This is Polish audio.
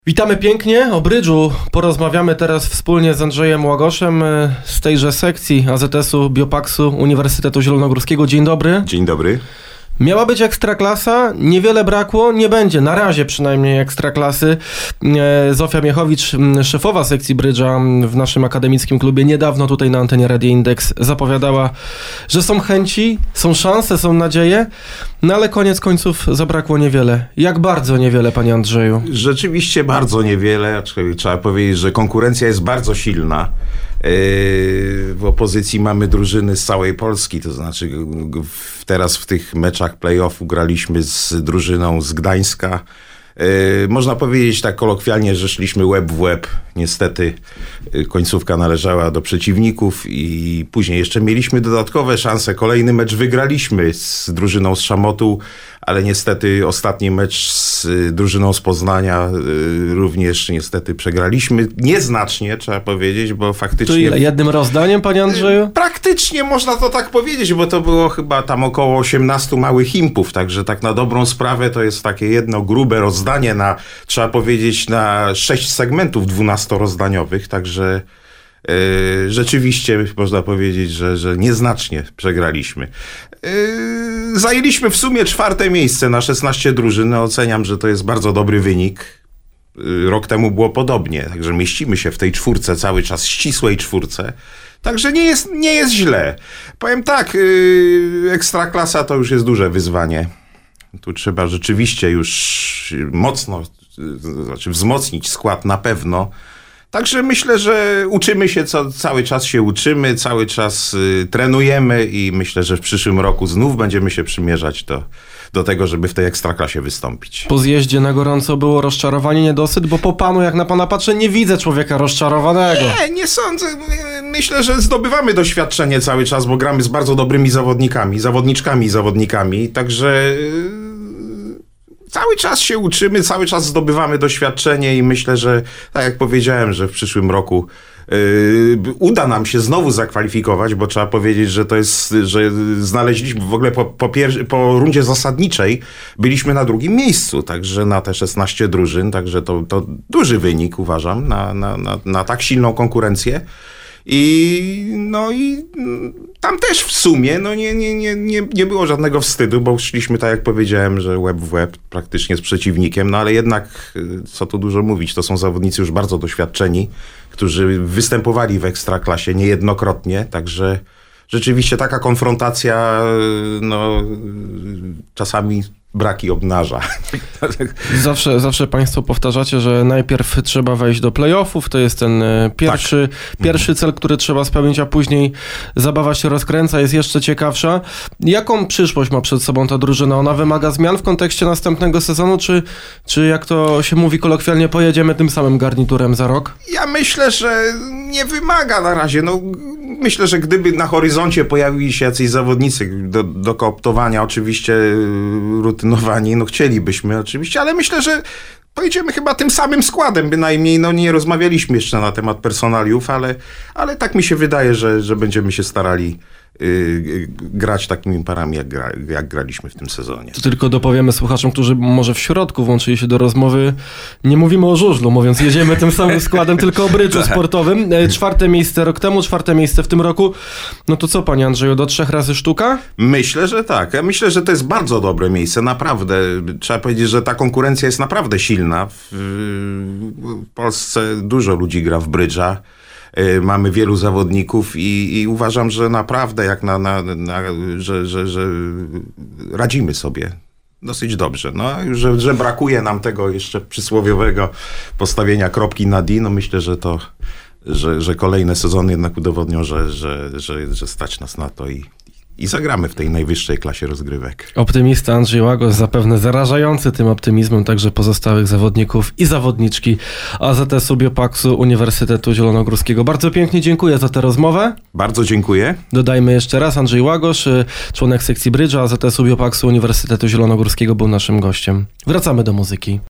Witamy pięknie, o brydżu porozmawiamy teraz wspólnie z Andrzejem Łagoszem z tejże sekcji AZS-u Biopaksu Uniwersytetu Zielonogórskiego. Dzień dobry. Dzień dobry. Miała być ekstraklasa, niewiele brakło, nie będzie, na razie przynajmniej ekstraklasy. Zofia Miechowicz, szefowa sekcji brydża w naszym akademickim klubie, niedawno tutaj na antenie Radia Indeks zapowiadała, że są chęci, są szanse, są nadzieje, no ale koniec końców zabrakło niewiele. Jak bardzo niewiele, panie Andrzeju? Rzeczywiście bardzo niewiele, aczkolwiek trzeba powiedzieć, że konkurencja jest bardzo silna. W opozycji mamy drużyny z całej Polski, to znaczy teraz w tych meczach play-offu graliśmy z drużyną z Gdańska. Można powiedzieć tak kolokwialnie, że szliśmy łeb w łeb. Niestety końcówka należała do przeciwników i później jeszcze mieliśmy dodatkowe szanse. Kolejny mecz wygraliśmy z drużyną z Szamotu, ale niestety ostatni mecz z drużyną z Poznania również niestety przegraliśmy. Nieznacznie, trzeba powiedzieć, bo faktycznie... To ile? Jednym rozdaniem, panie Andrzeju? Praktycznie można to tak powiedzieć, bo to było chyba tam około 18 małych impów, także tak na dobrą sprawę to jest takie jedno grube rozdanie na, trzeba powiedzieć, na 6 segmentów 12-rozdaniowych, także rzeczywiście można powiedzieć, że nieznacznie przegraliśmy. Zajęliśmy w sumie 4. miejsce na 16 drużyn. Oceniam, że to jest bardzo dobry wynik. Rok temu było podobnie, także mieścimy się w tej czwórce cały czas, ścisłej czwórce. Także nie jest źle. Powiem tak, ekstraklasa to już jest duże wyzwanie. Tu trzeba rzeczywiście już mocno, wzmocnić skład na pewno. Także myślę, że uczymy się, cały czas się uczymy, cały czas trenujemy i myślę, że w przyszłym roku znów będziemy się przymierzać do tego, żeby w tej ekstraklasie wystąpić. Po zjeździe na gorąco było rozczarowanie, niedosyt, bo po panu, jak na pana patrzę, nie widzę człowieka rozczarowanego. Nie sądzę. Myślę, że zdobywamy doświadczenie cały czas, bo gramy z bardzo dobrymi zawodniczkami, także... Cały czas się uczymy, cały czas zdobywamy doświadczenie i myślę, że tak jak powiedziałem, że w przyszłym roku uda nam się znowu zakwalifikować, bo trzeba powiedzieć, że to jest, że znaleźliśmy w ogóle po rundzie zasadniczej byliśmy na 2. miejscu, także na te 16 drużyn, także to duży wynik uważam na tak silną konkurencję. I tam też w sumie nie było żadnego wstydu, bo szliśmy, tak jak powiedziałem, że łeb w łeb praktycznie z przeciwnikiem, no ale jednak, co tu dużo mówić, to są zawodnicy już bardzo doświadczeni, którzy występowali w ekstraklasie niejednokrotnie, także rzeczywiście taka konfrontacja, czasami braki obnaża. Zawsze państwo powtarzacie, że najpierw trzeba wejść do play-offów, to jest ten pierwszy cel, który trzeba spełnić, a później zabawa się rozkręca, jest jeszcze ciekawsza. Jaką przyszłość ma przed sobą ta drużyna? Ona wymaga zmian w kontekście następnego sezonu, czy jak to się mówi kolokwialnie, pojedziemy tym samym garniturem za rok? Ja myślę, że nie wymaga na razie. Myślę, że gdyby na horyzoncie pojawili się jacyś zawodnicy do kooptowania, oczywiście rutynowani, chcielibyśmy oczywiście, ale myślę, że pojedziemy chyba tym samym składem bynajmniej. Nie rozmawialiśmy jeszcze na temat personaliów, ale tak mi się wydaje, że będziemy się starali grać takimi parami, jak graliśmy w tym sezonie. To tylko dopowiemy słuchaczom, którzy może w środku włączyli się do rozmowy. Nie mówimy o żużlu, mówiąc jedziemy tym samym składem, tylko o brydżu sportowym. 4. miejsce rok temu, 4. miejsce w tym roku. No to co, panie Andrzeju, do 3 razy sztuka? Myślę, że tak. Ja myślę, że to jest bardzo dobre miejsce, naprawdę. Trzeba powiedzieć, że ta konkurencja jest naprawdę silna. W Polsce dużo ludzi gra w brydża. Mamy wielu zawodników i uważam, że naprawdę że radzimy sobie dosyć dobrze. Że brakuje nam tego jeszcze przysłowiowego postawienia kropki na D. Myślę, że kolejne sezony jednak udowodnią, że stać nas na to i zagramy w tej najwyższej klasie rozgrywek. Optymista Andrzej Łagosz, zapewne zarażający tym optymizmem także pozostałych zawodników i zawodniczki AZS-u Biopaksu Uniwersytetu Zielonogórskiego. Bardzo pięknie dziękuję za tę rozmowę. Bardzo dziękuję. Dodajmy jeszcze raz, Andrzej Łagosz, członek sekcji brydża AZS-u Biopaksu Uniwersytetu Zielonogórskiego, był naszym gościem. Wracamy do muzyki.